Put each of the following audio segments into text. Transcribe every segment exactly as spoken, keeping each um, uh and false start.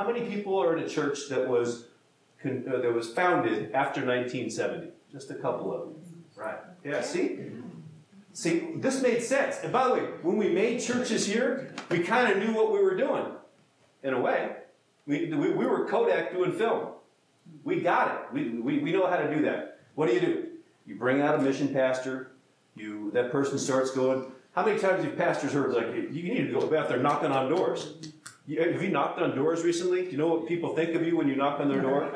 how many people are in a church that was con, uh, that was founded after nineteen seventy? Just a couple of them. Right. Yeah, see? See, this made sense. And by the way, when we made churches here, we kind of knew what we were doing, in a way. We, we, we were Kodak doing film. We got it. We, we, we know how to do that. What do you do? You bring out a mission pastor. You That person starts going. How many times have pastors heard, like, you need to go out there knocking on doors? You, have you knocked on doors recently? Do you know what people think of you when you knock on their door?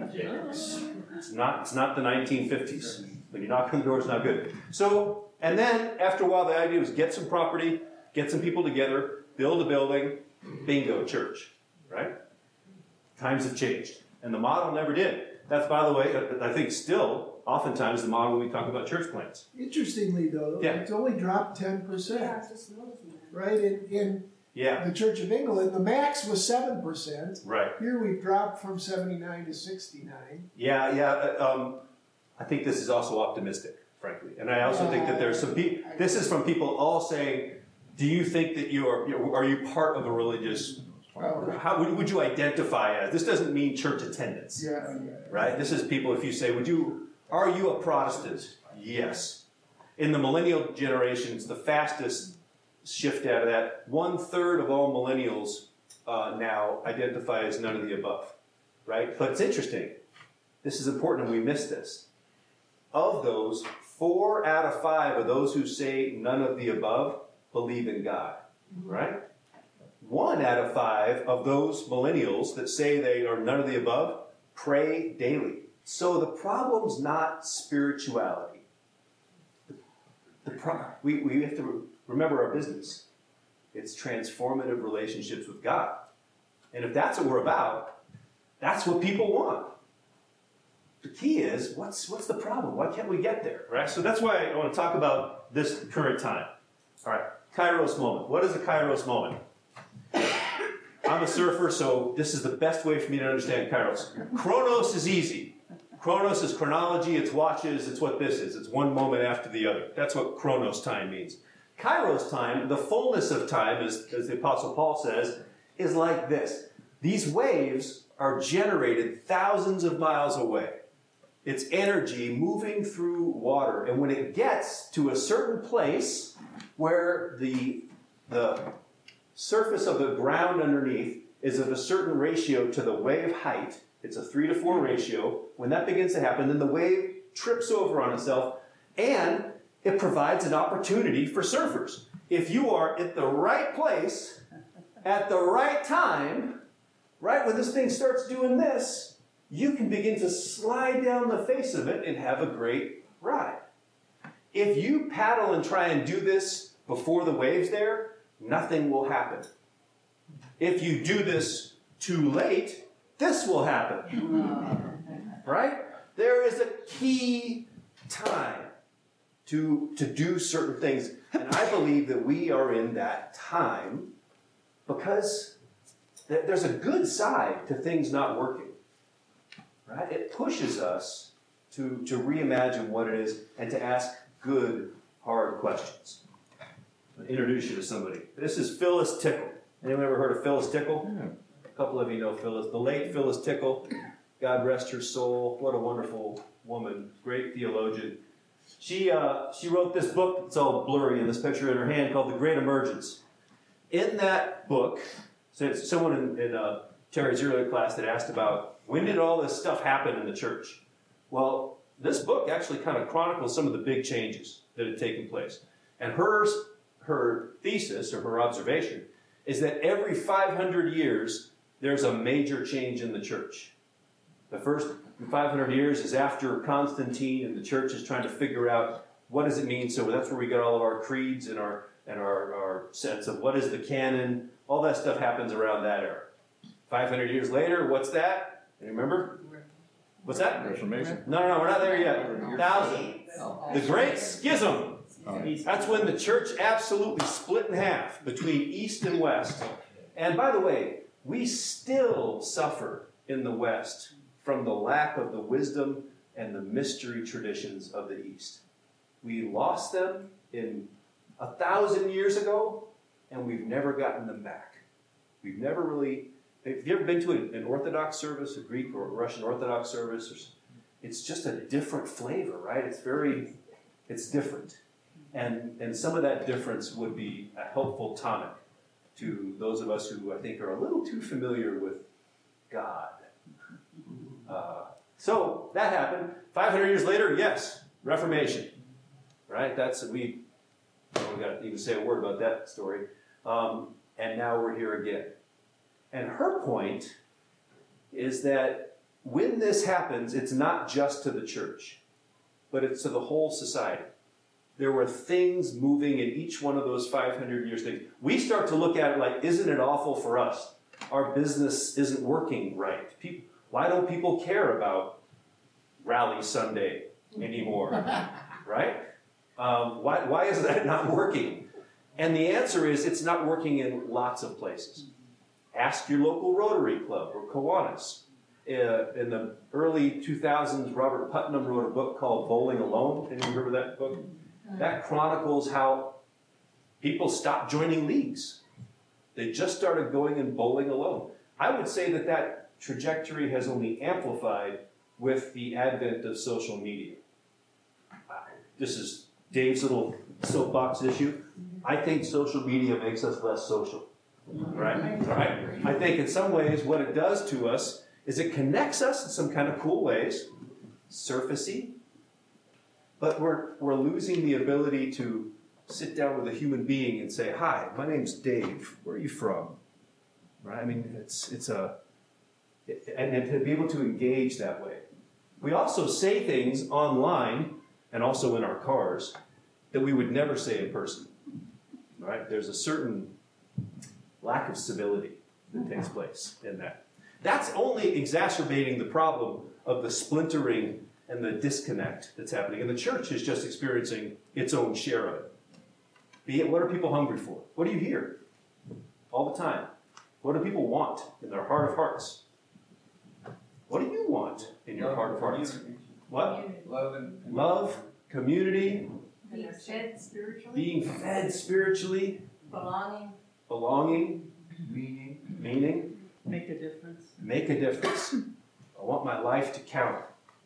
It's not, it's not the nineteen fifties. When you knock on the door, it's not good. So, and then after a while, the idea was get some property, get some people together, build a building, bingo, church, right? Times have changed. And the model never did. That's, by the way, I think still, oftentimes, the model when we talk about church plants. Interestingly, though, yeah. It's only dropped ten percent. Yeah, I was just noticing that. Right? In, in yeah. the Church of England, the max was seven percent. Right. Here we've dropped from seventy-nine to sixty-nine. Yeah, yeah. Um, I think this is also optimistic, frankly. And I also yeah, think that there's some people, this is from people all saying, do you think that you are, you know, are you part of a religious, how would, would you identify as? This doesn't mean church attendance, yeah, yeah. right? This is people, if you say, would you, are you a Protestant? Yes. In the millennial generation, it's the fastest shift out of that. One third of all millennials uh, now identify as none of the above, right? But it's interesting. This is important and we miss this. Of those, four out of five of those who say none of the above believe in God, right? One out of five of those millennials that say they are none of the above pray daily. So the problem's not spirituality. The, the pro- we, we have to remember our business. It's transformative relationships with God. And if that's what we're about, that's what people want. The key is, what's what's the problem? Why can't we get there? Right? So that's why I want to talk about this current time. All right, Kairos moment. What is a Kairos moment? I'm a surfer, so this is the best way for me to understand Kairos. Chronos is easy. Chronos is chronology, it's watches, it's what this is. It's one moment after the other. That's what Chronos time means. Kairos time, the fullness of time, as, as the Apostle Paul says, is like this. These waves are generated thousands of miles away. It's energy moving through water. And when it gets to a certain place where the, the surface of the ground underneath is of a certain ratio to the wave height, it's a three to four ratio, when that begins to happen, then the wave trips over on itself and it provides an opportunity for surfers. If you are at the right place, at the right time, right when this thing starts doing this, you can begin to slide down the face of it and have a great ride. If you paddle and try and do this before the wave's there, nothing will happen. If you do this too late, this will happen. Right? There is a key time to, to do certain things. And I believe that we are in that time because th- there's a good side to things not working. Right? It pushes us to, to reimagine what it is and to ask good, hard questions. I'll introduce you to somebody. This is Phyllis Tickle. Anyone ever heard of Phyllis Tickle? Yeah. A couple of you know Phyllis. The late Phyllis Tickle. God rest her soul. What a wonderful woman. Great theologian. She uh, she wrote this book. It's all blurry in this picture in her hand called The Great Emergence. In that book, so someone in, in uh, Terry's earlier class that asked about when did all this stuff happen in the church? Well, this book actually kind of chronicles some of the big changes that had taken place. And hers, her thesis, or her observation, is that every five hundred years, there's a major change in the church. The first five hundred years is after Constantine, and the church is trying to figure out what does it mean. So that's where we got all of our creeds and our and our, our sense of what is the canon. All that stuff happens around that era. five hundred years later, what's that? You remember? What's that? Reformation. No, no, no, we're not there yet. Thousand. The Great Schism. That's when the church absolutely split in half between East and West. And by the way, we still suffer in the West from the lack of the wisdom and the mystery traditions of the East. We lost them in a thousand years ago, and we've never gotten them back. We've never really Have you ever been to an, an Orthodox service, a Greek or Russian Orthodox service? Or, it's just a different flavor, right? It's very, it's different. And, and some of that difference would be a helpful tonic to those of us who I think are a little too familiar with God. Uh, so that happened. five hundred years later, yes, Reformation. Right? That's, we, well, we got to even say a word about that story. Um, and now we're here again. And her point is that when this happens, it's not just to the church, but it's to the whole society. There were things moving in each one of those five hundred years things. We start to look at it like, isn't it awful for us? Our business isn't working right. People, why don't people care about Rally Sunday anymore? Right? Um, why, why is that not working? And the answer is it's not working in lots of places. Ask your local Rotary Club or Kiwanis. Uh, in the early two thousands, Robert Putnam wrote a book called Bowling Alone. Anyone remember that book? That chronicles how people stopped joining leagues. They just started going and bowling alone. I would say that that trajectory has only amplified with the advent of social media. Uh, this is Dave's little soapbox issue. I think social media makes us less social. Right? Right? I think in some ways what it does to us is it connects us in some kind of cool ways, surfacey, but we're, we're losing the ability to sit down with a human being and say, hi, my name's Dave. Where are you from? Right? I mean, it's, it's a, it, and, and to be able to engage that way. We also say things online and also in our cars that we would never say in person. Right? There's a certain lack of civility that takes place in that. That's only exacerbating the problem of the splintering and the disconnect that's happening. And the church is just experiencing its own share of it. Be it, what are people hungry for? What do you hear all the time? What do people want in their heart of hearts? What do you want in your Love, heart of hearts? community. What? Love and Love, community, Being fed spiritually. being fed spiritually, Belonging. belonging, meaning. meaning, Make a difference. make a difference. I want my life to count.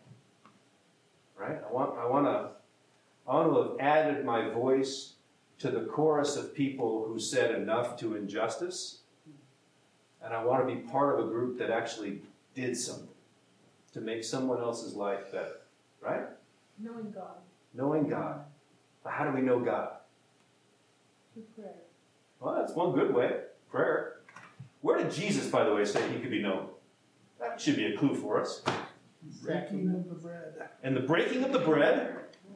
Right? I want I want to I want to have added my voice to the chorus of people who said enough to injustice. And I want to be part of a group that actually did something to make someone else's life better. Right? Knowing God. Knowing God. But how do we know God? Through prayer. Well, that's one good way. Prayer. Where did Jesus, by the way, say he could be known? That should be a clue for us. Breaking of the bread. And the breaking of the bread.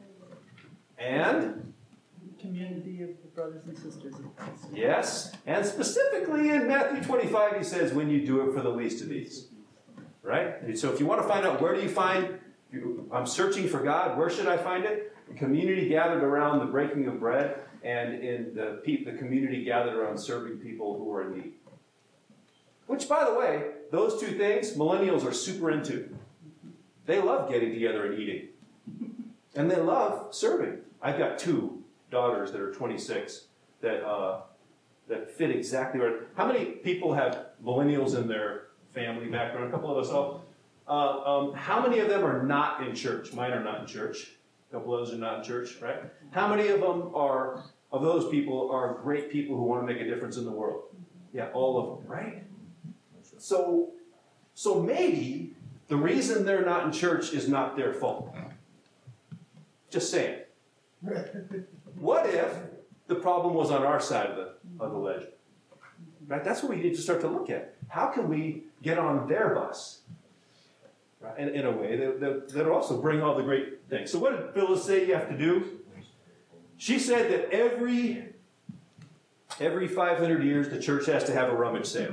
And, Community of the brothers and sisters in Christ. yes, and specifically in Matthew twenty-five, he says, when you do it for the least of these. Right? And so if you want to find out where do you find, you, I'm searching for God, where should I find it? The community gathered around the breaking of bread, and in the, the community gathered around serving people who are in need. Which, by the way, those two things, millennials are super into. They love getting together and eating. And they love serving. I've got two daughters that are twenty-six that uh, that fit exactly right. How many people have millennials in their family background? A couple of us all. Uh, um, how many of them are not in church? Mine are not in church. A couple of those are not in church, right? How many of them are, of those people, are great people who want to make a difference in the world? Yeah, all of them, right? So, so maybe the reason they're not in church is not their fault. Just saying. What if the problem was on our side of the, of the ledger? Right? That's what we need to start to look at. How can we get on their bus? Right? In, in a way that, that, that'll also bring all the great things. So what did Phyllis say you have to do? She said that every, every five hundred years the church has to have a rummage sale.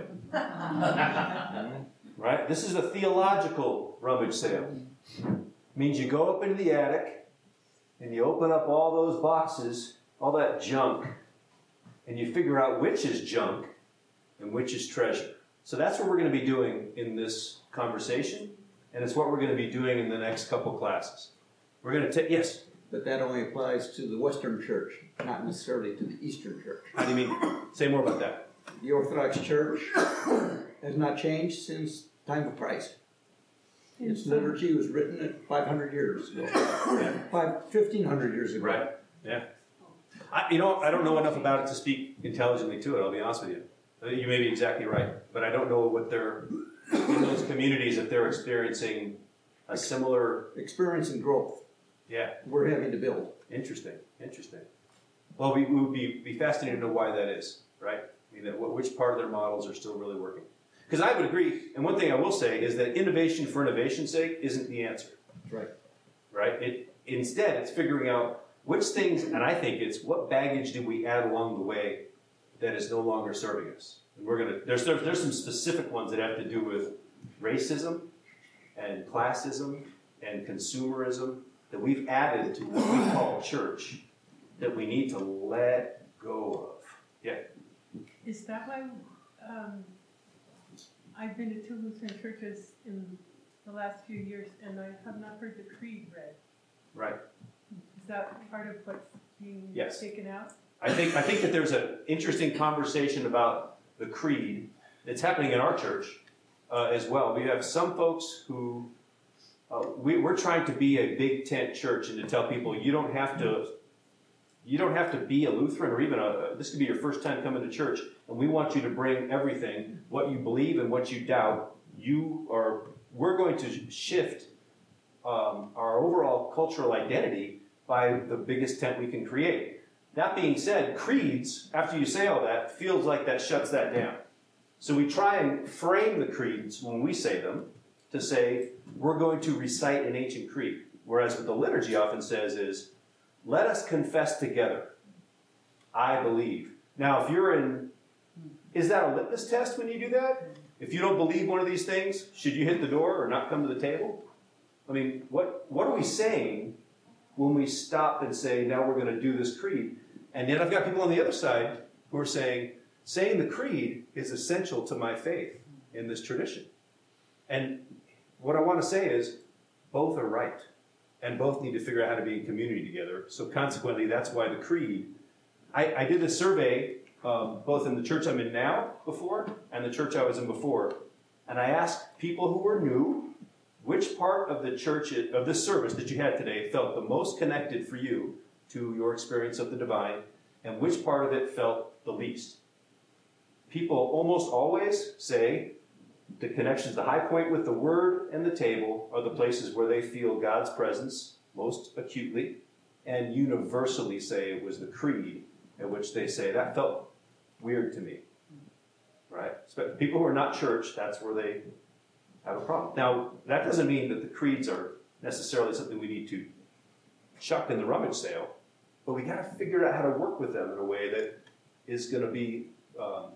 Right? This is a theological rummage sale. It means you go up into the attic and you open up all those boxes, all that junk, and you figure out which is junk and which is treasure. So that's what we're going to be doing in this conversation, and it's what we're going to be doing in the next couple classes. We're going to take, yes? But that only applies to the Western Church, not necessarily to the Eastern Church. How do you mean? Say more about that. The Orthodox Church has not changed since time of Christ. In Its some- liturgy was written at five hundred years ago, five, fifteen hundred years ago. Right. Yeah. I, you know, I don't know enough about it to speak intelligently to it. I'll be honest with you. Uh, You may be exactly right, but I don't know what they're in those communities if they're experiencing a similar. Experience and growth Yeah. we're having to build. Interesting. Interesting. Well, we, we would be, be fascinated to know why that is, right? I mean, that, wh- which part of their models are still really working? Because I would agree, and one thing I will say is that innovation for innovation's sake isn't the answer. Right. Right? It instead it's figuring out which things, and I think it's what baggage did we add along the way that is no longer serving us. And we're gonna there's there's, there's some specific ones that have to do with racism and classism and consumerism that we've added to what we call church that we need to let go of. Yeah. Is that why, um, I've been to two Lutheran churches in the last few years and I have not heard the creed read. Right. Is that part of what's being Yes. taken out? I think I think that there's an interesting conversation about the creed that's happening in our church uh, as well. We have some folks who uh, we, we're trying to be a big tent church and to tell people you don't have to you don't have to be a Lutheran or even a this could be your first time coming to church, and we want you to bring everything, what you believe and what you doubt. You are we're going to shift um, our overall cultural identity by the biggest tent we can create. That being said, creeds, after you say all that, feels like that shuts that down. So we try and frame the creeds when we say them to say, we're going to recite an ancient creed. Whereas what the liturgy often says is, let us confess together, I believe. Now, if you're in, is that a litmus test when you do that? If you don't believe one of these things, should you hit the door or not come to the table? I mean, what, what are we saying when we stop and say, now we're going to do this creed? And yet I've got people on the other side who are saying, saying the creed is essential to my faith in this tradition. And what I want to say is, both are right. And both need to figure out how to be in community together. So consequently, that's why the creed, I, I did a survey, um, both in the church I'm in now before, and the church I was in before. And I asked people who were new, which part of the church, of this service that you had today felt the most connected for you to your experience of the divine, and which part of it felt the least? People almost always say the connections, the high point with the word and the table are the places where they feel God's presence most acutely, and universally say it was the creed at which they say, that felt weird to me. Right? So people who are not church, that's where they have a problem. Now, that doesn't mean that the creeds are necessarily something we need to chuck in the rummage sale, but we got to figure out how to work with them in a way that is going to be um,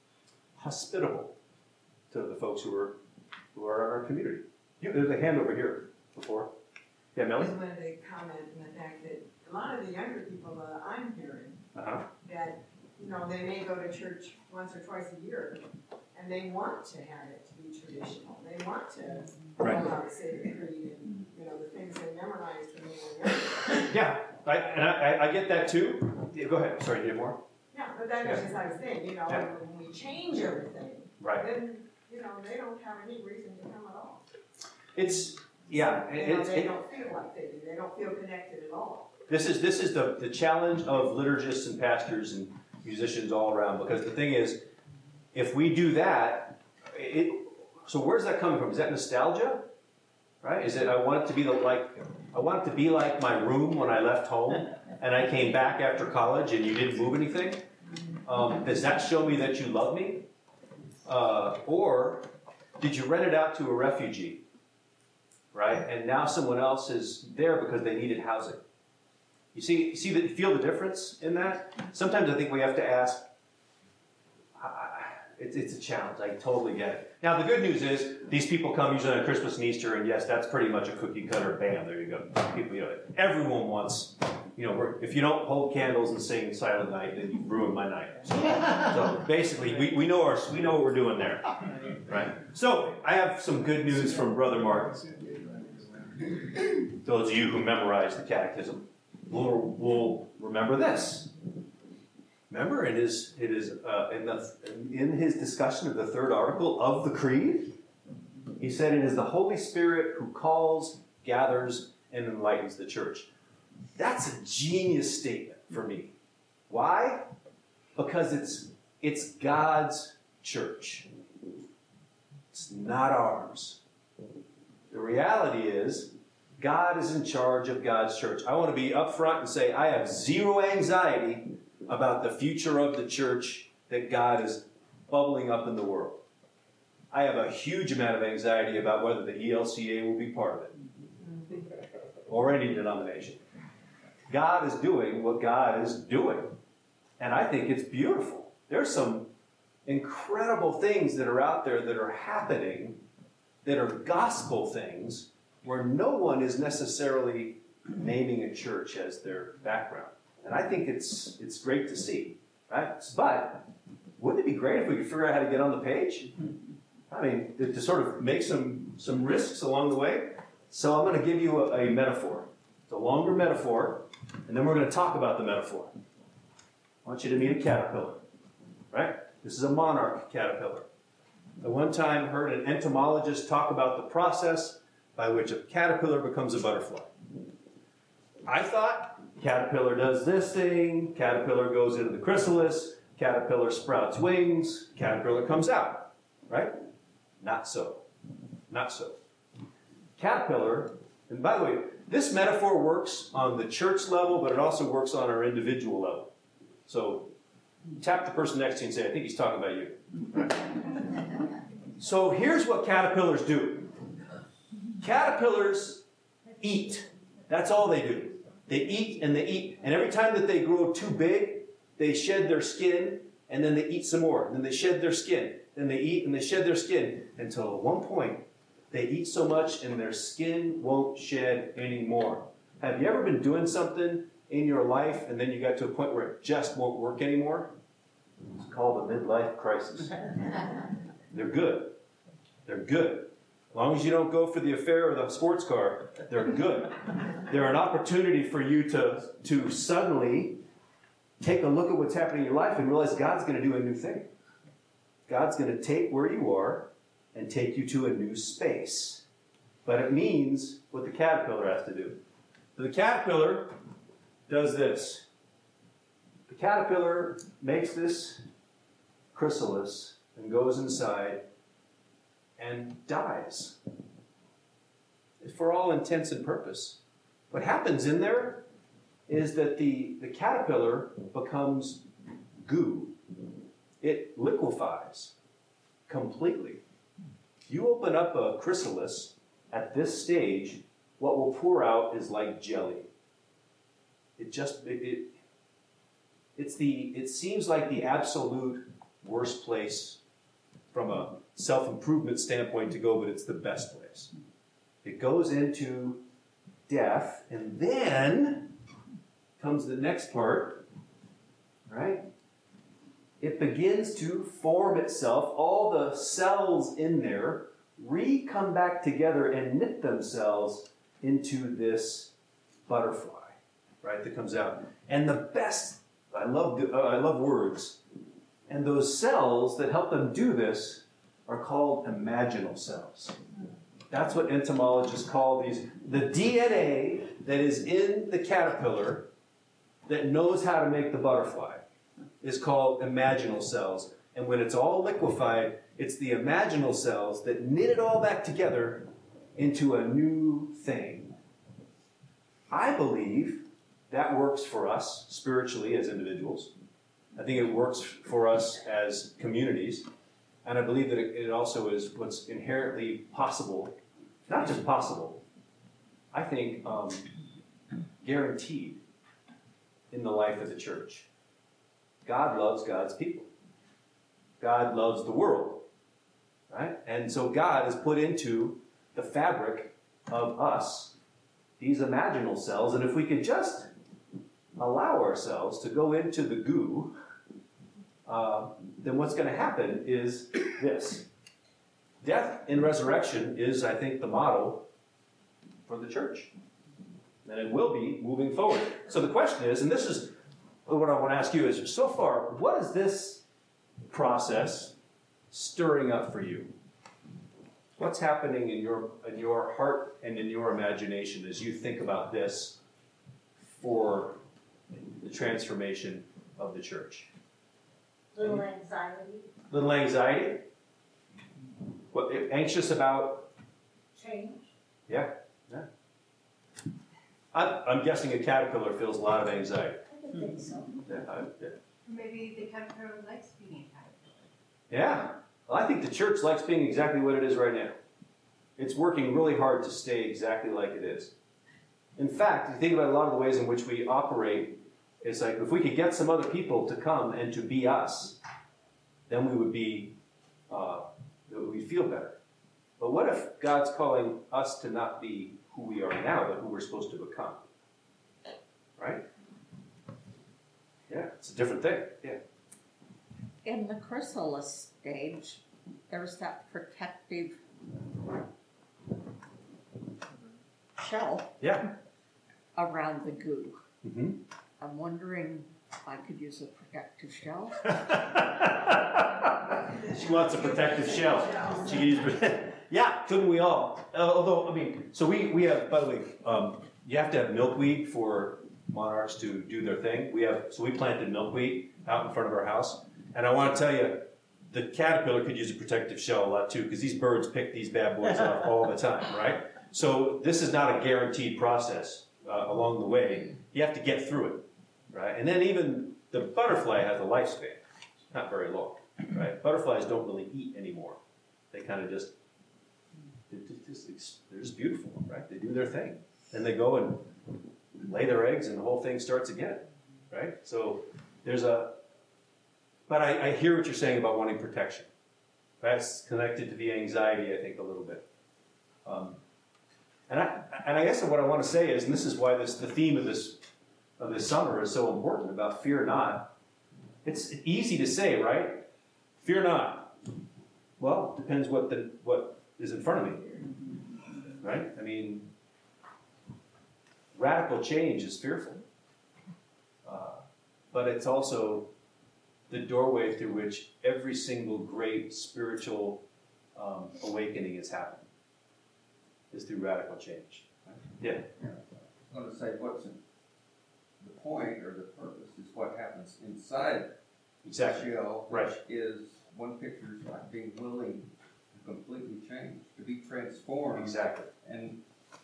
hospitable to the folks who are who are in our community. You, there's a hand over here before. Yeah, I Melly? just wanted to comment on the fact that a lot of the younger people that I'm hearing, Uh-huh. that, you know, they may go to church once or twice a year, and they want to have it to be traditional. They want to Right. know how to say the creed and, you know, the things they memorized when they were younger. Yeah, I, and I, I get that too. Yeah, go ahead. Sorry, do you have more? Yeah, but that was Yeah. just I was saying, you know, Yeah. when we change everything, Right. then, you know, they don't have any reason to come at all. It's, yeah, You know, it's, they it, don't feel like they do. They don't feel connected at all. This is this is the, the challenge of liturgists and pastors and musicians all around, because the thing is, if we do that, it so where's that coming from? Is that nostalgia? Right? Is it I want it to be the, like I want it to be like my room when I left home and I came back after college and you didn't move anything? Um, does that show me that you love me? Uh, or did you rent it out to a refugee? Right? And now someone else is there because they needed housing. You see, you see the, feel the difference in that? Sometimes I think we have to ask, uh, it's, it's a challenge, I totally get it. Now the good news is, these people come usually on Christmas and Easter, and yes, that's pretty much a cookie cutter, bam, there you go. People, you know, everyone wants, you know, we're, if you don't hold candles and sing Silent Night, then you've ruined my night. So, so basically, we, we, know our, we know what we're doing there, right? So, I have some good news from Brother Mark. Those of you who memorize the catechism will will remember this. Remember in his, it is, uh, in, the, in his discussion of the third article of the Creed, he said it is the Holy Spirit who calls, gathers, and enlightens the church. That's a genius statement for me. Why? Because it's it's God's church. It's not ours. The reality is, God is in charge of God's church. I want to be upfront and say I have zero anxiety about the future of the church that God is bubbling up in the world. I have a huge amount of anxiety about whether the E L C A will be part of it, or any denomination. God is doing what God is doing, and I think it's beautiful. There's some incredible things that are out there that are happening that are gospel things where no one is necessarily naming a church as their background. And I think it's it's great to see, right? But wouldn't it be great if we could figure out how to get on the page? I mean, to, to sort of make some, some risks along the way. So I'm going to give you a, a metaphor. It's a longer metaphor, and then we're going to talk about the metaphor. I want you to meet a caterpillar, right? This is a monarch caterpillar. I one time heard an entomologist talk about the process by which a caterpillar becomes a butterfly. I thought caterpillar does this thing, caterpillar goes into the chrysalis, caterpillar sprouts wings, caterpillar comes out, right? Not so. Not so. Caterpillar, and by the way, this metaphor works on the church level, but it also works on our individual level. So tap the person next to you and say, I think he's talking about you. Right? So here's what caterpillars do. Caterpillars eat. That's all they do. They eat and they eat. And every time that they grow too big, they shed their skin, and then they eat some more. And then they shed their skin. Then they eat and they shed their skin. Until at one point, they eat so much and their skin won't shed anymore. Have you ever been doing something in your life and then you got to a point where it just won't work anymore? It's called a midlife crisis. They're good. They're good. As long as you don't go for the affair or the sports car, they're good. They're an opportunity for you to, to suddenly take a look at what's happening in your life and realize God's going to do a new thing. God's going to take where you are and take you to a new space. But it means what the caterpillar has to do. So the caterpillar does this. The caterpillar makes this chrysalis and goes inside and dies. For all intents and purpose. What happens in there is that the, the caterpillar becomes goo. It liquefies completely. If you open up a chrysalis at this stage, what will pour out is like jelly. It just, it, it it's the, it seems like the absolute worst place from a self-improvement standpoint to go, but it's the best place. It goes into death, and then comes the next part, right? It begins to form itself. All the cells in there re-come back together and knit themselves into this butterfly, right, that comes out. And the best, I love, uh, I love words, and those cells that help them do this are called imaginal cells. That's what entomologists call these. The D N A that is in the caterpillar that knows how to make the butterfly is called imaginal cells. And when it's all liquefied, it's the imaginal cells that knit it all back together into a new thing. I believe that works for us spiritually as individuals. I think it works for us as communities. And I believe that it also is what's inherently possible, not just possible, I think um, guaranteed in the life of the church. God loves God's people. God loves the world, right? And so God has put into the fabric of us these imaginal cells, and if we could just allow ourselves to go into the goo, uh, then what's going to happen is this. Death and resurrection is, I think, the model for the church. And it will be moving forward. So the question is, and this is what I want to ask you is, so far, what is this process stirring up for you? What's happening in your in your heart and in your imagination as you think about this for the transformation of the church? Little anxiety, Little anxiety? What, anxious about? change. Yeah, yeah. I'm, I'm guessing a caterpillar feels a lot of anxiety. I would think so. Yeah, I, yeah. Maybe the caterpillar likes being a caterpillar. Yeah. Well, I think the church likes being exactly what it is right now. It's working really hard to stay exactly like it is. In fact, you think about a lot of the ways in which we operate, it's like if we could get some other people to come and to be us, then we would be, uh, we'd feel better. But what if God's calling us to not be who we are now, but who we're supposed to become? Right? Yeah, it's a different thing. Yeah. In the chrysalis stage, there's that protective shell Yeah. around the goo. Mm-hmm. I'm wondering if I could use a protective shell. She wants a protective shell. She can use, yeah, couldn't we all? Uh, although, I mean, so we, we have, by the way, um, you have to have milkweed for monarchs to do their thing. We have, so we planted milkweed out in front of our house. And I want to tell you, the caterpillar could use a protective shell a lot too, because these birds pick these bad boys up all the time, right? So this is not a guaranteed process uh, along the way. You have to get through it, right? And then even the butterfly has a lifespan, not very long, right? Butterflies don't really eat anymore. They kind of just, they're just, they're just beautiful, right? They do their thing. And they go and lay their eggs and the whole thing starts again, right? So there's a, but I, I hear what you're saying about wanting protection. That's connected to the anxiety, I think, a little bit. Um, and I and I guess what I want to say is, and this is why this the theme of this of this summer is so important about fear not. It's easy to say, right? Fear not. Well, it depends what the what is in front of me, right? I mean, radical change is fearful, uh, but it's also the doorway through which every single great spiritual um, awakening is happening, is through radical change. Yeah. I was going to say, what's in the point or the purpose is what happens inside Exactly. the shell, Right. which is, one picture is like being willing to completely change, to be transformed. Exactly. And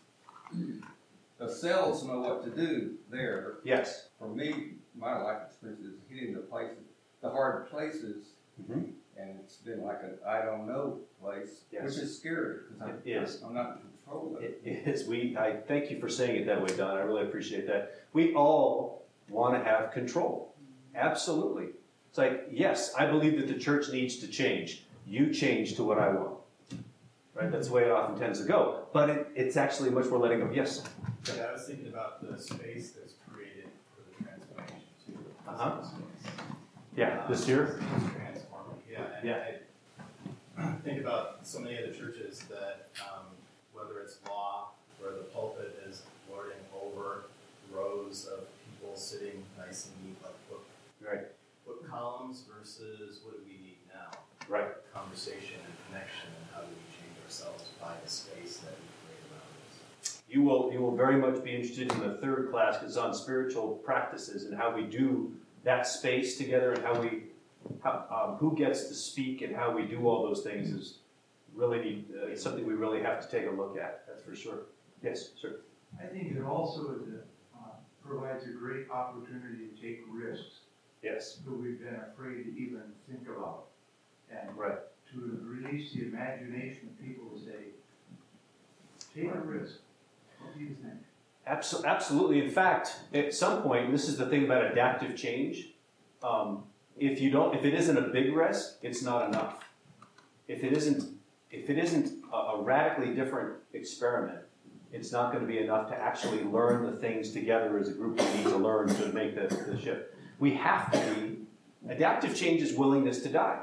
the cells know what to do there. Yes. For me, my life experience is hitting the places, the hard places, Mm-hmm. and it's been like an I don't know place, Yes. which is scary because I'm, It is. I'm not in control of it. It is. We. I thank you for saying it that way, Don. I really appreciate that. We all want to have control. Absolutely. It's like, yes, I believe that the church needs to change. You change to what I want. Right? That's the way it often tends to go. But it, it's actually much more letting go. Yes. Yeah, I was thinking about the space that's created for the transformation too. Uh-huh. Space. Yeah. Um, This year. it's transforming. Yeah. And Yeah. I think about so many of the churches that, um, whether it's law, where the pulpit is lording over rows of people sitting nice and neat, like book, Right. book columns, versus what do we need now? Right. Conversation and connection, and how do we change ourselves by the space that we create around us? You will. You will very much be interested in the third class because it's on spiritual practices and how we do that space together and how we. How, um, who gets to speak and how we do all those things is really need, uh, it's something we really have to take a look at. That's for sure. Yes, sir. I think it also is a, uh, provides a great opportunity to take risks Yes. that we've been afraid to even think about. And Right. to release the imagination of people to say, take a risk. What do you think? Absol- absolutely. In fact, at some point, and this is the thing about adaptive change. Um, if you don't, if it isn't a big risk, it's not enough. If it isn't, if it isn't a, a radically different experiment, it's not going to be enough to actually learn the things together as a group we need to learn to make the, the shift. We have to be, adaptive change is willingness to die.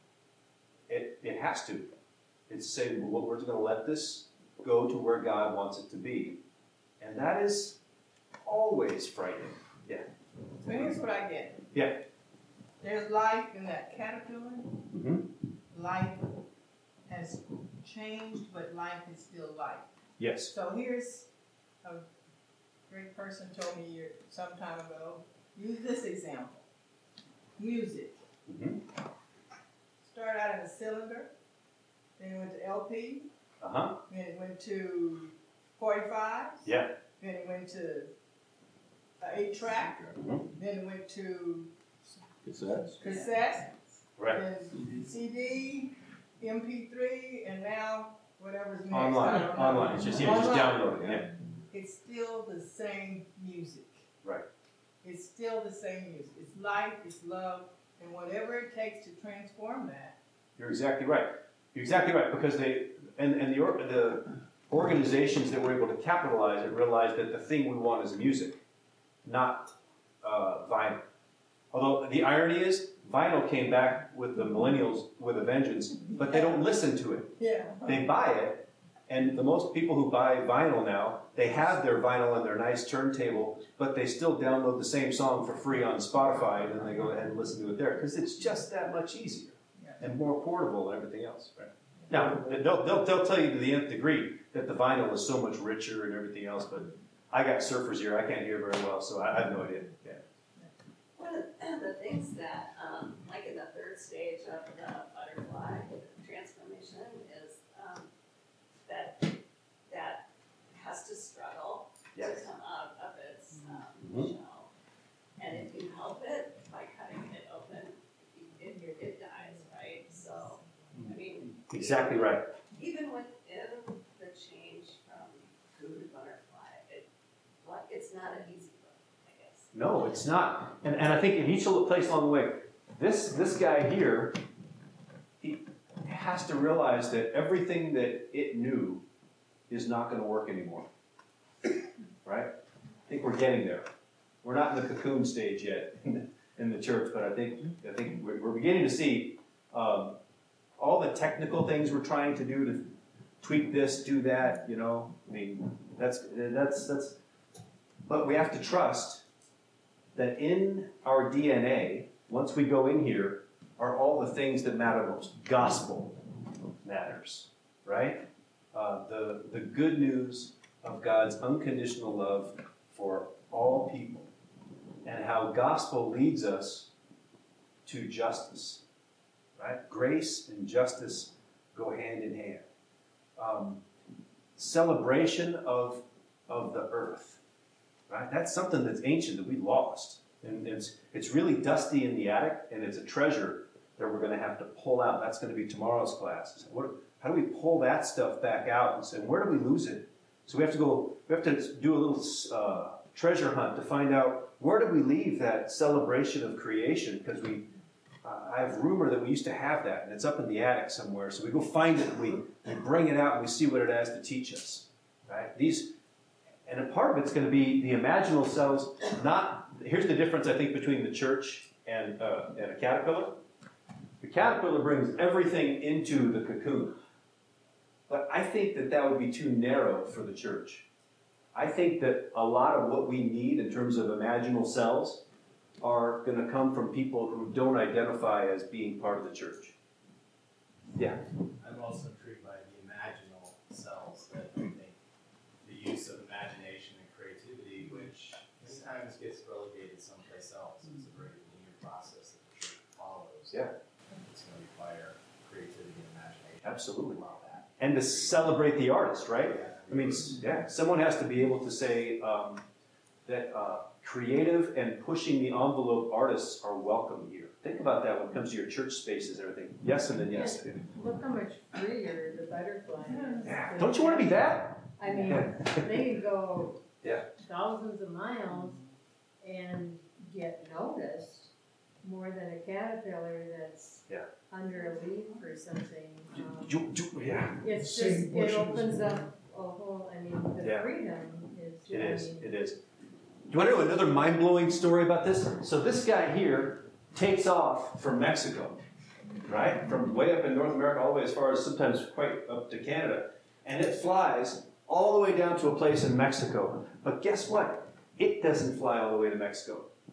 It, it has to. It's saying, well, we're going to let this go to where God wants it to be. And that is always frightening. Yeah. So here's what I get. Yeah. There's life in that caterpillar. Mhm. Life has changed, but life is still life. Yes. So here's a great person told me year, some time ago, use this example. Music. Mhm. Start out in a cylinder, then it went to L P, Uh huh. then it went to forty-fives, Yeah. then it went to a eight track, Mhm. then it went to Cassettes. cassette, Right. then C D, M P three, and now whatever's next. I Online. don't know. Online. It's just, yeah, just Online. download it. Yeah. It's still the same music. Right. It's still the same music. It's life, it's love, and whatever it takes to transform that. You're exactly right. You're exactly right because they and and the or, the organizations that were able to capitalize it realized that the thing we want is music, not uh, vinyl. Although the irony is, vinyl came back with the millennials with a vengeance, but they don't listen to it. Yeah. They buy it, and the most people who buy vinyl now, they have their vinyl on their nice turntable, but they still download the same song for free on Spotify, and then they go ahead and listen to it there because it's just that much easier and more portable and everything else. Right? Now, they'll, they'll, they'll tell you to the nth degree that the vinyl is so much richer and everything else, but I got surfers here, I can't hear very well, so I, I have no idea. Yeah. One of the things that, um, like in the third stage of the butterfly transformation is um, that that has to struggle Yes. to come out of its um, Mhm. shell. And if you help it by cutting it open, it, it, it dies, right? So, I mean, Exactly right. even within the change from food to butterfly, it, what, it's not an easy road, I guess. No, it's not. And, and I think in each little place along the way, this this guy here, he has to realize that everything that it knew is not going to work anymore. Right? I think we're getting there. We're not in the cocoon stage yet in the, in the church, but I think I think we're, we're beginning to see um, all the technical things we're trying to do to tweak this, do that. You know, I mean, that's that's that's. But we have to trust that in our D N A, once we go in here, are all the things that matter most. Gospel matters, right? Uh, the the good news of God's unconditional love for all people, and how gospel leads us to justice, right? Grace and justice go hand in hand. Um, celebration of of the earth, right? That's something that's ancient that we lost, and it's it's really dusty in the attic, and it's a treasure that we're going to have to pull out. That's going to be tomorrow's class. What, how do we pull that stuff back out and say, where do we lose it? So we have to go. We have to do a little uh, treasure hunt to find out where did we leave that celebration of creation? Because we, uh, I have rumor that we used to have that, and it's up in the attic somewhere. So we go find it, and we, we bring it out, and we see what it has to teach us. Right? These, and a part of it's going to be the imaginal selves. Not here's the difference I think between the church and uh, and a caterpillar. The caterpillar brings everything into the cocoon. But I think that that would be too narrow for the church. I think that a lot of what we need in terms of imaginal selves are going to come from people who don't identify as being part of the church. Yeah. I'm also intrigued by the imaginal selves that I think the use of imagination and creativity, which sometimes gets relegated someplace else, is a very linear process that the church follows. Yeah. It's going to require creativity and imagination. Absolutely. And to celebrate the artist, right? I mean, yeah, someone has to be able to say um, that uh, creative and pushing the envelope artists are welcome here. Think about that when it comes to your church spaces and everything. Yes, and then yes. Look how much freer the butterfly is. Yeah. Don't you want to be that? I mean, they can go yeah. thousands of miles and get noticed more than a caterpillar that's yeah. under a leaf or something. Um, do, do, yeah. It's just, it opens up a whole, I mean, the yeah. freedom is. It I is, mean, it is. Do you want to know another mind-blowing story about this? So this guy here takes off from Mexico, right? From way up in North America all the way as far as sometimes quite up to Canada. And it flies all the way down to a place in Mexico. But guess what? It doesn't fly all the way to Mexico.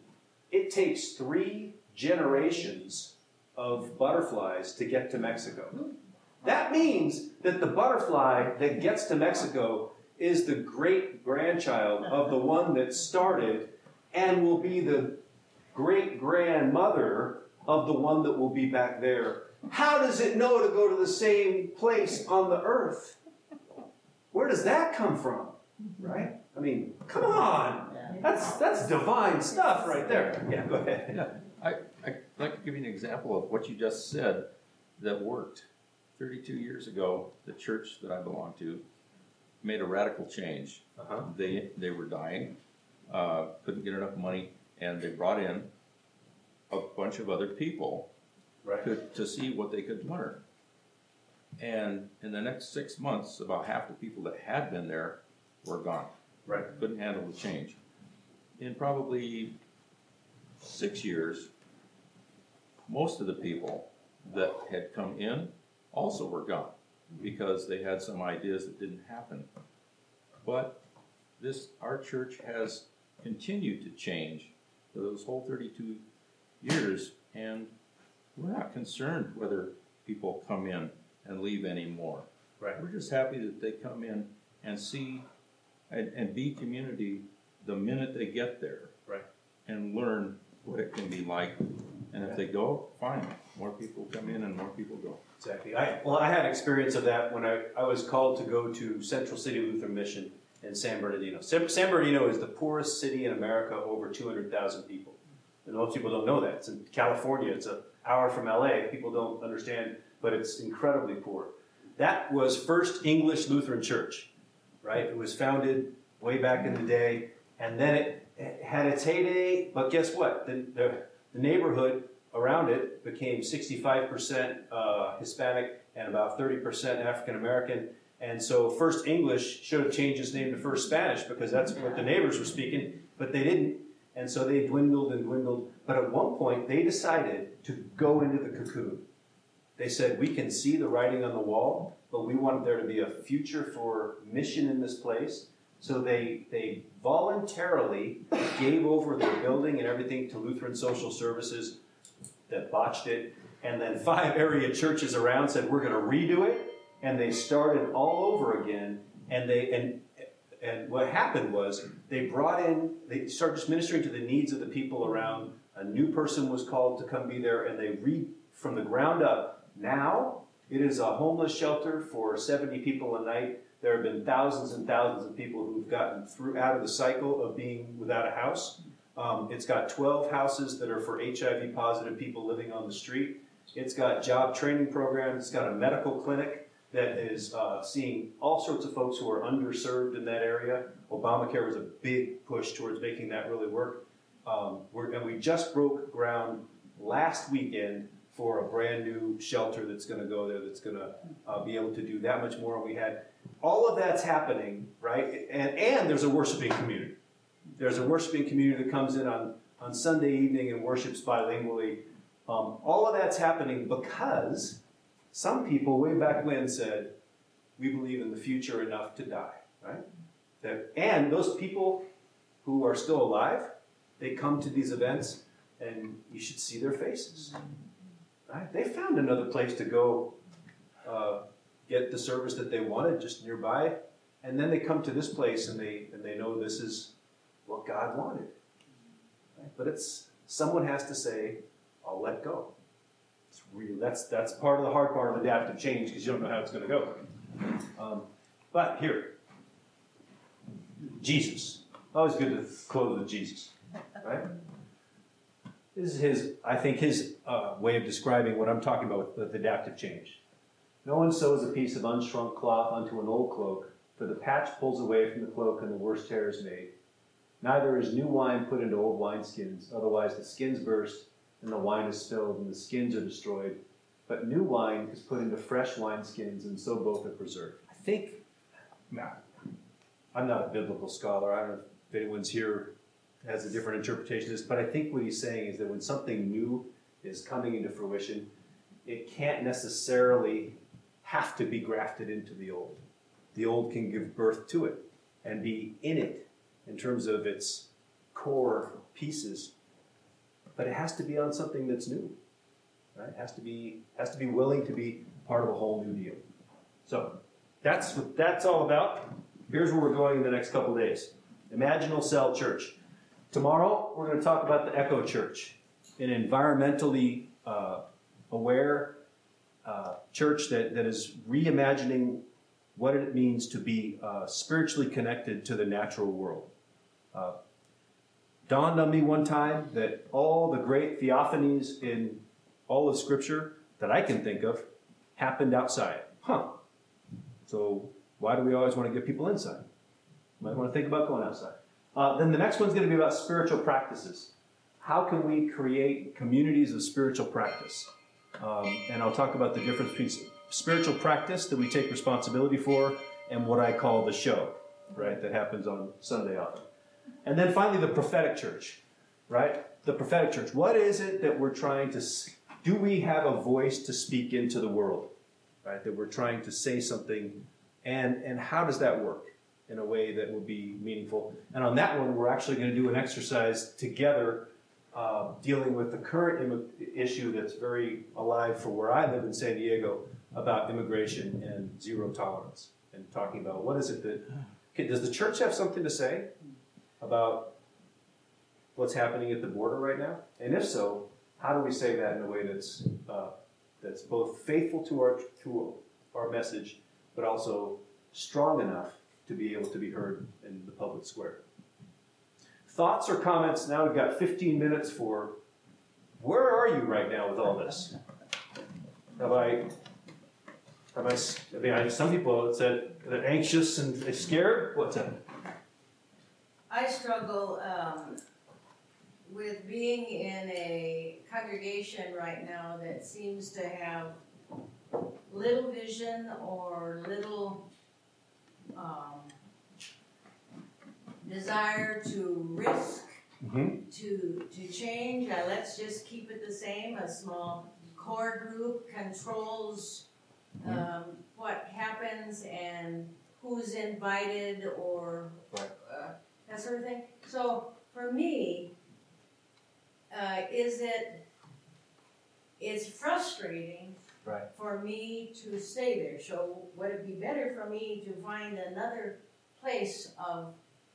it takes three generations of butterflies to get to Mexico. That means that the butterfly that gets to Mexico is the great-grandchild of the one that started and will be the great-grandmother of the one that will be back there. How does it know to go to the same place on the earth? Where does that come from? Right? I mean, come on. That's that's divine stuff right there. Yeah, go ahead. Yeah, I, I'd like to give you an example of what you just said that worked. thirty-two years ago, the church that I belong to made a radical change. Uh-huh. They they were dying, uh, couldn't get enough money, and they brought in a bunch of other people right. to, to see what they could learn. And in the next six months, about half the people that had been there were gone. Right. Couldn't handle the change. In probably six years, most of the people that had come in also were gone because they had some ideas that didn't happen. But this, our church has continued to change for those whole thirty-two years, and we're not concerned whether people come in and leave anymore. Right. We're just happy that they come in and see and, and be community the minute they get there. Right. And learn what it can be like. And if they go, fine. More people come in and more people go. Exactly. I, well, I had experience of that when I, I was called to go to Central City Lutheran Mission in San Bernardino. San, San Bernardino is the poorest city in America, over two hundred thousand people. And most people don't know that. It's in California. It's an hour from L A. People don't understand, but it's incredibly poor. That was First English Lutheran Church, right? It was founded way back in the day, and then it, it had its heyday, but guess what? The, the, the neighborhood around it became sixty-five percent uh, Hispanic and about thirty percent African American. And so First English should have changed its name to First Spanish because that's what the neighbors were speaking, but they didn't. And so they dwindled and dwindled. But at one point, they decided to go into the cocoon. They said, we can see the writing on the wall, but we wanted there to be a future for mission in this place. So they they voluntarily gave over their building and everything to Lutheran Social Services that botched it. And then five area churches around said, we're going to redo it. And they started all over again. And they and and what happened was they brought in, they started just ministering to the needs of the people around. A new person was called to come be there, and they re from the ground up. Now it is a homeless shelter for seventy people a night. There have been thousands and thousands of people who've gotten through out of the cycle of being without a house. Um, it's got twelve houses that are for H I V positive people living on the street. It's got job training programs. It's got a medical clinic that is uh, seeing all sorts of folks who are underserved in that area. Obamacare was a big push towards making that really work. Um, we're, and we just broke ground last weekend for a brand new shelter that's going to go there, that's going to uh, be able to do that much more. We had all of that's happening, right? And, and there's a worshiping community. There's a worshiping community that comes in on, on Sunday evening and worships bilingually. Um, all of that's happening because some people way back when said, we believe in the future enough to die, right? That, and those people who are still alive, they come to these events and you should see their faces, right? They found another place to go uh, get the service that they wanted just nearby, and then they come to this place and they and they know this is what God wanted, right? But it's someone has to say, I'll let go. It's real. That's that's part of the hard part of adaptive change because you don't know how it's going to go. Um, but here, Jesus. Always good to close with Jesus, right? This is his, I think, his uh, way of describing what I'm talking about with, with adaptive change. No one sews a piece of unshrunk cloth onto an old cloak, for the patch pulls away from the cloak and the worst tear is made. Neither is new wine put into old wineskins, otherwise the skins burst and the wine is spilled and the skins are destroyed. But new wine is put into fresh wineskins, and so both are preserved. I think, nah, I'm not a biblical scholar. I don't know if anyone's here has a different interpretation of this, but I think what he's saying is that when something new is coming into fruition, it can't necessarily have to be grafted into the old. The old can give birth to it and be in it in terms of its core pieces. but it has to be on something that's new, right? It has to be has to be willing to be part of a whole new deal. So that's what that's all about. Here's where we're going in the next couple days. Imaginal Cell Church. Tomorrow we're going to talk about the Echo Church, an environmentally uh, aware uh, church that, that is reimagining what it means to be uh, spiritually connected to the natural world. Uh, dawned on me one time that all the great theophanies in all of Scripture that I can think of happened outside. Huh. So why do we always want to get people inside? Might want to think about going outside. Uh, then the next one's going to be about spiritual practices. How can we create communities of spiritual practice? Um, and I'll talk about the difference between spiritual practice that we take responsibility for and what I call the show, right, that happens on Sunday often. And then finally, the prophetic church, right? The prophetic church. What is it that we're trying to, do we have a voice to speak into the world, right? That we're trying to say something, and, and how does that work in a way that will be meaningful? And on that one, we're actually going to do an exercise together uh, dealing with the current Im- issue that's very alive for where I live in San Diego about immigration and zero tolerance, and talking about what is it that, okay, does the church have something to say about what's happening at the border right now? And if so, how do we say that in a way that's uh, that's both faithful to our to our message, but also strong enough to be able to be heard in the public square? Thoughts or comments? Now we've got fifteen minutes for, where are you right now with all this? Have I, have I, I mean, I, some people have said they're anxious and they're scared. What's that? I struggle um, with being in a congregation right now that seems to have little vision or little um, desire to risk, mm-hmm. to to change. Uh, let's just keep it the same. A small core group controls um, mm-hmm. what happens and who's invited or uh, that sort of thing. So for me, uh, is it, it's frustrating right. for me to stay there. So would it be better for me to find another place of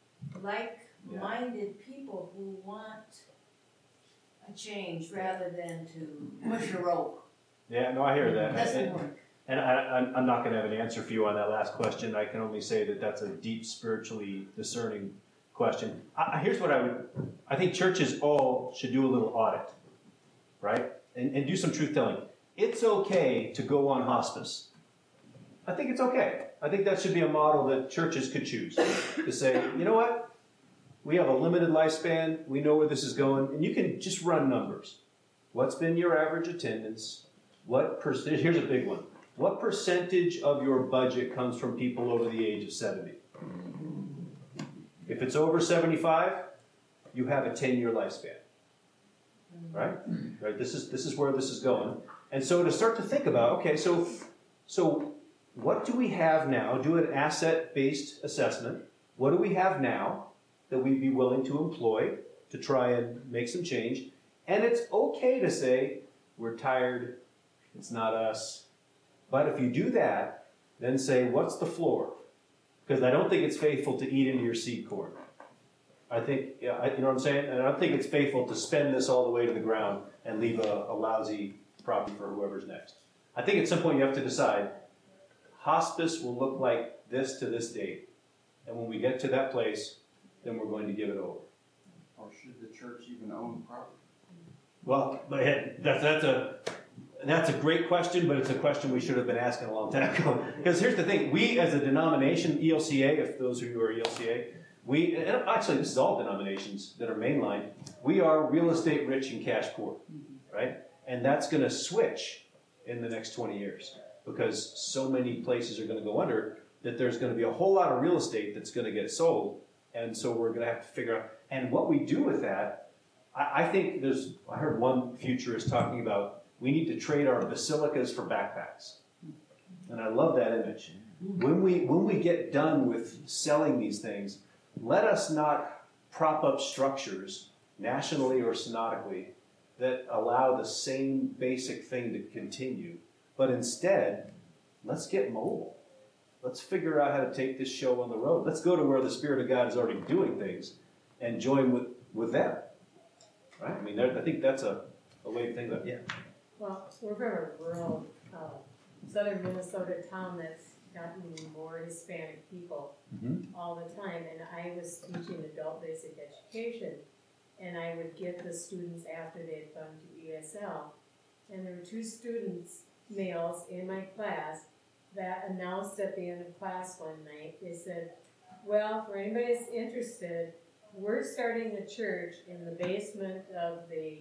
like-minded yeah. people who want a change rather than to push a rope? Yeah, no, I hear that. It doesn't and, work. And I, I'm not going to have an answer for you on that last question. I can only say that that's a deep, spiritually discerning question. I, here's what I would, I think churches all should do a little audit, right? And, and do some truth-telling. It's okay to go on hospice. I think it's okay. I think that should be a model that churches could choose. To say, you know what? We have a limited lifespan. We know where this is going. And you can just run numbers. What's been your average attendance? What percent? Here's a big one. What percentage of your budget comes from people over the age of seventy? If it's over seventy-five, you have a ten-year lifespan. Right? Right? This is this is where this is going. And so to start to think about, okay, so so what do we have now? Do an asset-based assessment. What do we have now that we'd be willing to employ to try and make some change? And it's okay to say, we're tired, it's not us. But if you do that, then say, what's the floor? Because I don't think it's faithful to eat into your seed corn. I think, you know what I'm saying? And I don't think it's faithful to spend this all the way to the ground and leave a, a lousy property for whoever's next. I think at some point you have to decide, hospice will look like this to this date. And when we get to that place, then we're going to give it over. Or should the church even own property? Well, that's, that's a... That's a great question, but it's a question we should have been asking a long time ago. Because here's the thing, we as a denomination, E L C A, if those of you are E L C A, we, and actually this is all denominations that are mainline, we are real estate rich and cash poor, right? And that's going to switch in the next twenty years because so many places are going to go under that there's going to be a whole lot of real estate that's going to get sold. And so we're going to have to figure out, and what we do with that, I, I think there's, I heard one futurist talking about we need to trade our basilicas for backpacks. And I love that image. When we when we get done with selling these things, let us not prop up structures, nationally or synodically, that allow the same basic thing to continue. But instead, let's get mobile. Let's figure out how to take this show on the road. Let's go to where the Spirit of God is already doing things and join with, with them. Right? I mean, I think that's a, a way to think about it. Yeah. Well, we're from a rural, uh, southern Minnesota town that's gotten more Hispanic people Mm-hmm. all the time. And I was teaching adult basic education, and I would get the students after they had gone to E S L. And there were two students, males, in my class that announced at the end of class one night, they said, well, for anybody that's interested, we're starting a church in the basement of the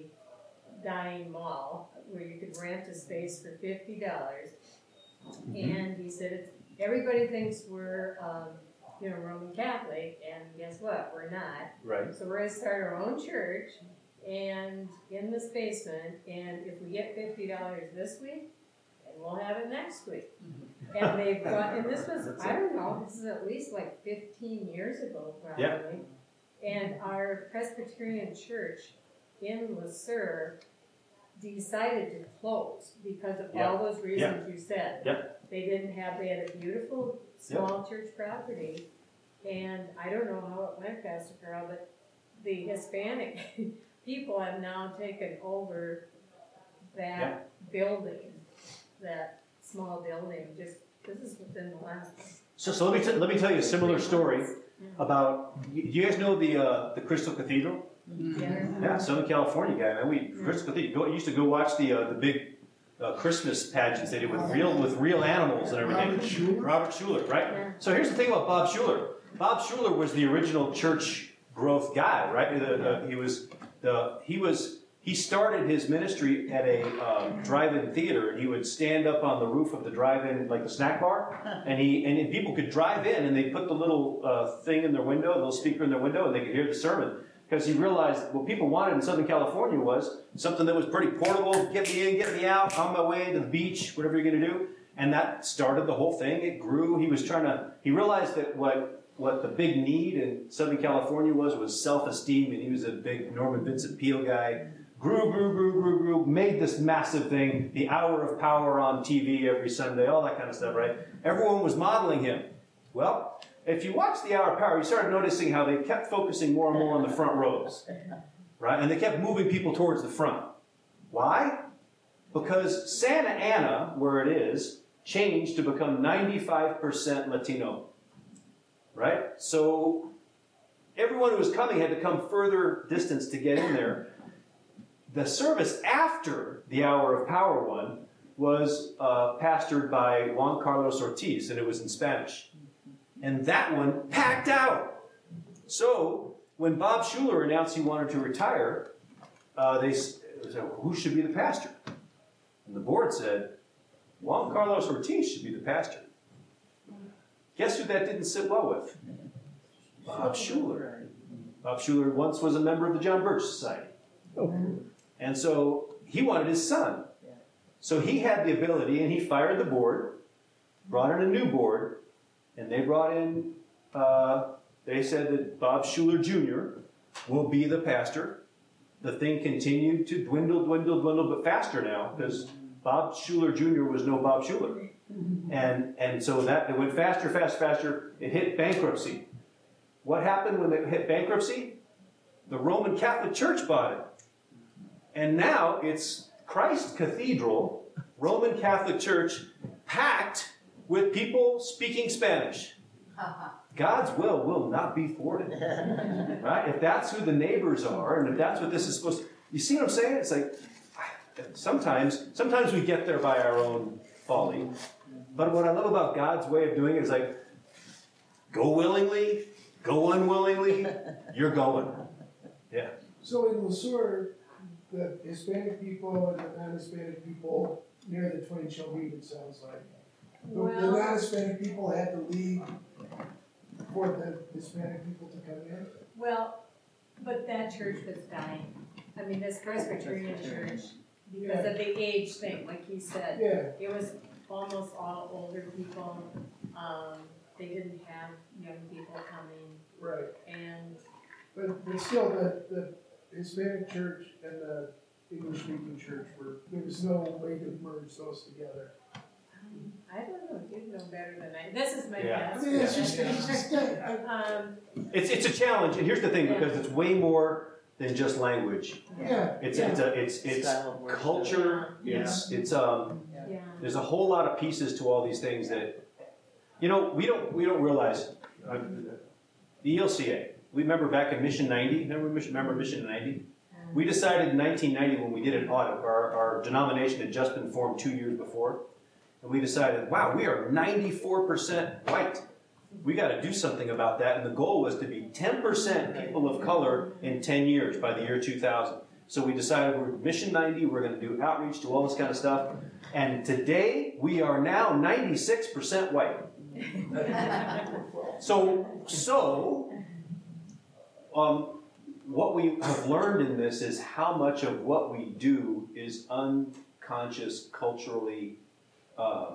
dying mall where you could rent a space for fifty dollars. Mm-hmm. And he said, it's, everybody thinks we're, um, you know, Roman Catholic, and guess what? We're not. Right. So we're going to start our own church and in this basement, and if we get fifty dollars this week, and we'll have it next week. And they've got, and this was, I don't know, this is at least like fifteen years ago probably. Yeah. And our Presbyterian church in Le Sueur decided to close because of Yeah. all those reasons you said. Yeah. They didn't have, they had a beautiful small church property, and I don't know how it went, Pastor Carl, but the Hispanic people have now taken over that building, that small building, just, this is within the last. So, so let me t- let me tell you a similar story about. You, you guys know the uh, the Crystal Cathedral? Yeah. Yeah, Southern California guy. Man, we Crystal Cathedral. Go, used to go watch the uh, the big uh, Christmas pageants they did with real with real animals and everything. Robert Schuller. Robert Schuller, right? So here's the thing about Bob Schuller. Bob Schuller was the original church growth guy, right? The, the, he was the he was. He started his ministry at a um, drive-in theater, and he would stand up on the roof of the drive-in, like the snack bar, and he and people could drive in, and they put the little uh, thing in their window, a little speaker in their window, and they could hear the sermon. Because he realized what people wanted in Southern California was something that was pretty portable, get me in, get me out, on my way to the beach, whatever you're going to do. And that started the whole thing. It grew. He was trying to, he realized that what what the big need in Southern California was, was self-esteem, and he was a big Norman Vincent Peale guy. Grew, grew, grew, grew, grew, made this massive thing, the Hour of Power on T V every Sunday, all that kind of stuff, right? Everyone was modeling him. Well, if you watch the Hour of Power, you started noticing how they kept focusing more and more on the front rows, right? And they kept moving people towards the front. Why? Because Santa Ana, where it is, changed to become ninety-five percent Latino, right? So everyone who was coming had to come further distance to get in there. The service after the Hour of Power one was uh, pastored by Juan Carlos Ortiz, and it was in Spanish. And that one packed out. So when Bob Schuller announced he wanted to retire, uh, they said, who should be the pastor? And the board said, Juan Carlos Ortiz should be the pastor. Guess who that didn't sit well with? Bob Schuller. Bob Schuller once was a member of the John Birch Society. And so he wanted his son. So he had the ability, and he fired the board, brought in a new board, and they brought in, uh, they said that Bob Schuller Junior will be the pastor. The thing continued to dwindle, dwindle, dwindle, but faster now, because Bob Schuller Junior was no Bob Schuller. And, and so that it went faster, faster, faster. It hit bankruptcy. What happened when it hit bankruptcy? The Roman Catholic Church bought it. And now it's Christ Cathedral, Roman Catholic Church, packed with people speaking Spanish. God's will will not be thwarted. Right? If that's who the neighbors are, and if that's what this is supposed to... You see what I'm saying? It's like, sometimes, sometimes we get there by our own folly. But what I love about God's way of doing it is like, go willingly, go unwillingly, you're going. Yeah. So in Le Sueur, the Hispanic people and the non-Hispanic people near the Twain shall meet, it sounds like. The, Well- the non-Hispanic people had to leave for the Hispanic people to come in. Well, but that church was dying. I mean, this Presbyterian church, because of the age thing, like he said. Yeah. It was almost all older people. Um, they didn't have young people coming. Right. And But, but still, the, the Hispanic church and the English-speaking church where there was no way to merge those together. I don't know, you'd know better than I, this is my Yeah. guess. I mean, it's just, it's just, uh, Um, It's it's a challenge, and here's the thing, because it's way more than just language. yeah. It's yeah. it's a, it's it's Style of worship. culture. It's it's um. yeah. There's a whole lot of pieces to all these things that, you know, we don't we don't realize. Uh, the E L C A. We remember back in Mission ninety. Remember Mission, remember Mission ninety? We decided in nineteen ninety when we did an audit. Our our denomination had just been formed two years before, and we decided, wow, we are ninety-four percent white. We got to do something about that. And the goal was to be ten percent people of color in ten years by the year two thousand. So we decided we're Mission ninety, we're going to do outreach, do all this kind of stuff. And today, we are now ninety-six percent white. So, so um, what we have learned in this is how much of what we do is unconscious, culturally uh,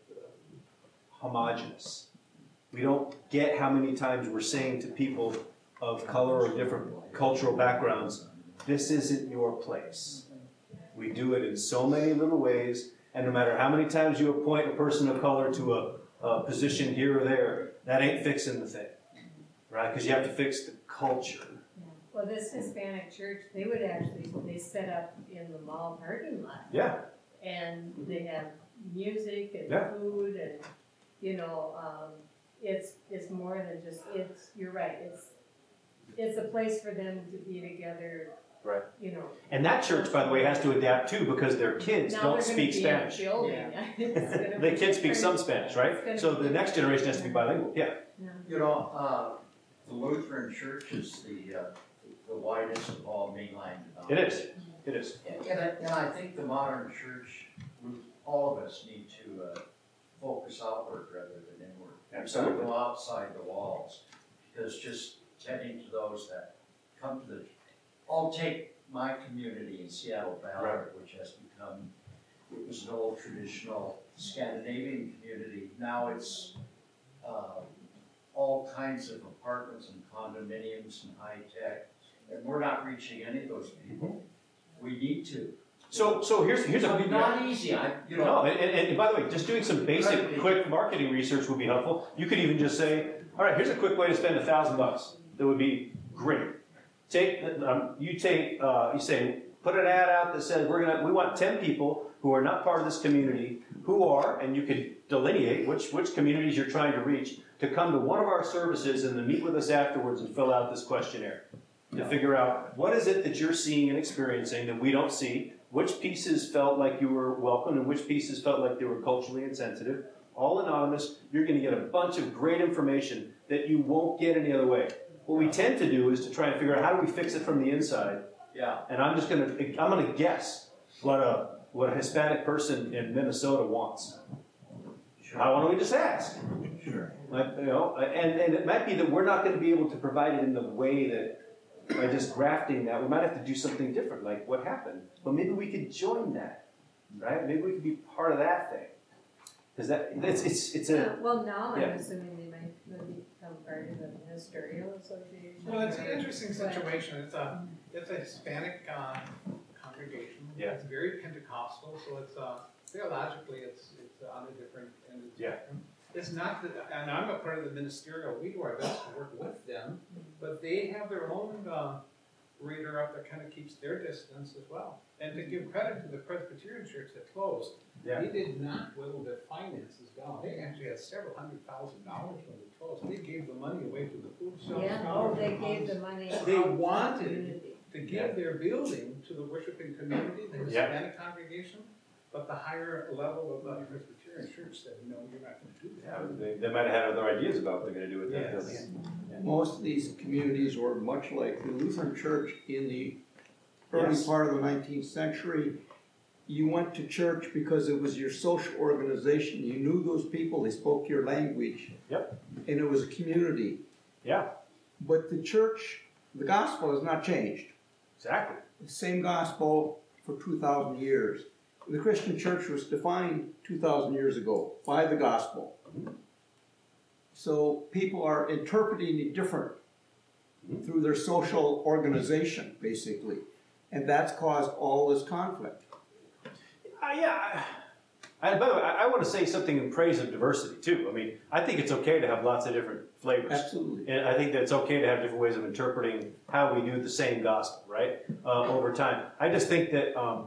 homogenous. We don't get how many times we're saying to people of color or different cultural backgrounds, this isn't your place. We do it in so many little ways, and no matter how many times you appoint a person of color to a, a position here or there, that ain't fixing the thing, right? Because you have to fix the culture. Well, this Hispanic church, they would actually, they set up in the mall parking lot. Yeah. And they have music and Yeah. food and, you know, um, it's, it's more than just, it's, you're right, it's, it's a place for them to be together, Right. you know. And that church, by the way, has to adapt too because their kids Now don't they're gonna speak be in a Spanish. building. It's gonna The be kids speak some different. Spanish, right? It's gonna So be the next generation has to be bilingual. Yeah. You know, uh, the Lutheran Church is the, uh, the widest of all mainline It denominations. is. It is. And, and I, and I think the modern church, we- all of us need to uh, focus outward rather than inward. Absolutely. Go outside the walls, because just tending to those that come to the, I'll take my community in Seattle Valley, Right. which has become, it was an old traditional Scandinavian community. Now it's uh, all kinds of apartments and condominiums and high tech, and we're not reaching any of those people. We need to. So, so here's here's a It's not easy. I, you know. No, and, and, and by the way, just doing some basic, quick marketing research would be helpful. You could even just say, all right, here's a quick way to spend a thousand bucks. That would be great. Take, um, you take, uh, you say, put an ad out that says we're gonna, we want ten people who are not part of this community, who are, and you could delineate which which communities you're trying to reach, to come to one of our services and then meet with us afterwards and fill out this questionnaire to figure out what is it that you're seeing and experiencing that we don't see. Which pieces felt like you were welcome and which pieces felt like they were culturally insensitive. All anonymous. You're going to get a bunch of great information that you won't get any other way. What we tend to do is to try and figure out how do we fix it from the inside. Yeah. And I'm just going to I'm going to guess what a what a Hispanic person in Minnesota wants. Sure. Why don't we just ask? Sure. Like, you know, and and it might be that we're not going to be able to provide it in the way that. By just grafting that, we might have to do something different, like what happened. But maybe we could join that, right? Maybe we could be part of that thing. Because that it's it's it's a Well, now I'm yeah. assuming they might become part of the ministerial association. Well, it's an interesting situation. It's a, it's a Hispanic uh, congregation. Yeah. It's very Pentecostal, so it's, uh, theologically, it's, it's on a different end of the Yeah. spectrum. It's not that, and I'm a part of the ministerial, we do our best to work with them, but they have their own uh, reader up that kind of keeps their distance as well. And to give credit to the Presbyterian church that closed, Yeah. they did not whittle their finances down. They actually had several hundred thousand dollars when they closed. They gave the money away to the food shelves. Yeah, oh, they gave the money out They to the wanted community. to give their building to the worshiping community, the Yeah. Hispanic congregation, but the higher level of the Presbyterian church said, no, you're not going to do that. Yeah, they, they might have had other ideas about what they're going to do with that Yes. building. Most of these communities were much like the Lutheran Church in the early Yes. part of the nineteenth century. You went to church because it was your social organization. You knew those people, they spoke your language. Yep. And it was a community. Yeah. But the church, the gospel has not changed. Exactly. The same gospel for two thousand years. The Christian church was defined two thousand years ago by the gospel. So people are interpreting it different through their social organization, basically. And that's caused all this conflict. Uh, yeah. I, I, by the way, I, I want to say something in praise of diversity too. I mean, I think it's okay to have lots of different flavors. Absolutely. And I think that it's okay to have different ways of interpreting how we do the same gospel, right? Uh, over time. I just think that um,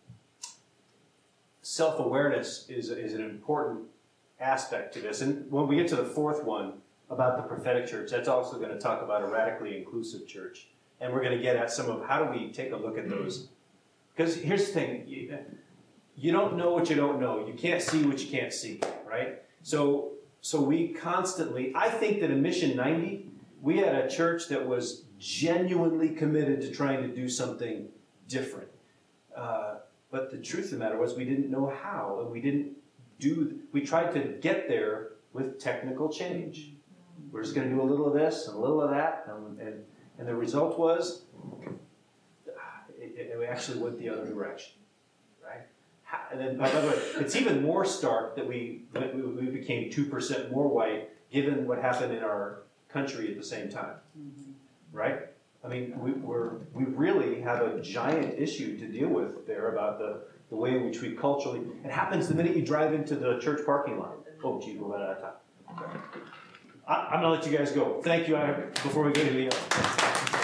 self-awareness is, is an important aspect to this. And when we get to the fourth one about the prophetic church, that's also going to talk about a radically inclusive church. And we're going to get at some of how do we take a look at those. Because here's the thing. You, you don't know what you don't know. You can't see what you can't see, right? So, so we constantly, I think that in Mission ninety, we had a church that was genuinely committed to trying to do something different. Uh, but the truth of the matter was we didn't know how, and we didn't do, we tried to get there with technical change. We're just going to do a little of this and a little of that, and, and, and the result was it, it, we actually went the other direction, right? And then, by the way, it's even more stark that we that we, we became two percent more white, given what happened in our country at the same time, right? I mean, we, we're, we really have a giant issue to deal with there about the, the way in which we culturally... It happens the minute you drive into the church parking lot. Oh, geez, we're out of time. I, I'm going to let you guys go. Thank you. I, before we go to the...